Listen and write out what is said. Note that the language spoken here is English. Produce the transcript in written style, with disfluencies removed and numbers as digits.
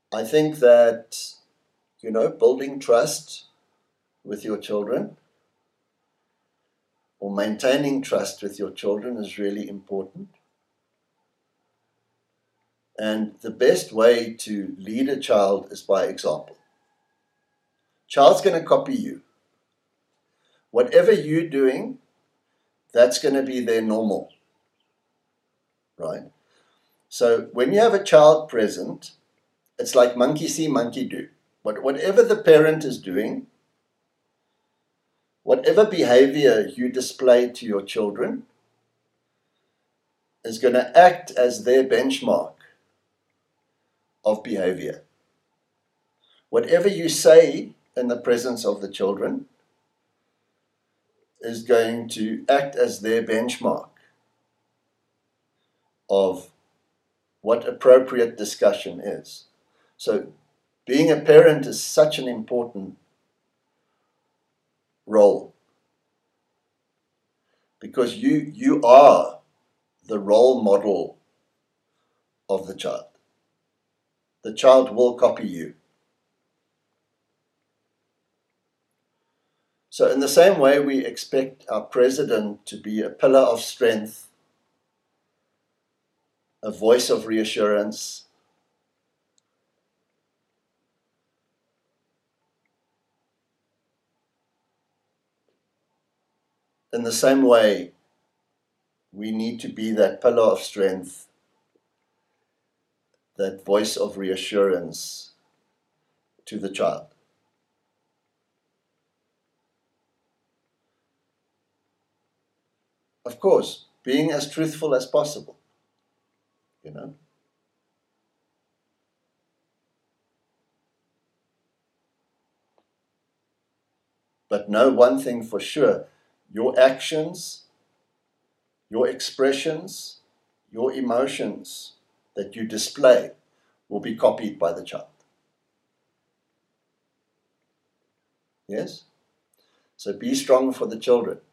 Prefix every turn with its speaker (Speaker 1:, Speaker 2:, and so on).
Speaker 1: I think that, building trust with your children or maintaining trust with your children is really important. And the best way to lead a child is by example. Child's going to copy you. Whatever you're doing, that's going to be their normal, right? So when you have a child present, it's like monkey see, monkey do. But whatever the parent is doing, whatever behavior you display to your children is going to act as their benchmark of behavior. Whatever you say in the presence of the children is going to act as their benchmark of what appropriate discussion is. So being a parent is such an important role because you are the role model of the child. The child will copy you. So in the same way, we expect our president to be a pillar of strength, a voice of reassurance, in the same way, we need to be that pillar of strength, that voice of reassurance to the child. Of course, being as truthful as possible, But know one thing for sure, your actions, your expressions, your emotions that you display will be copied by the child. Yes? So be strong for the children.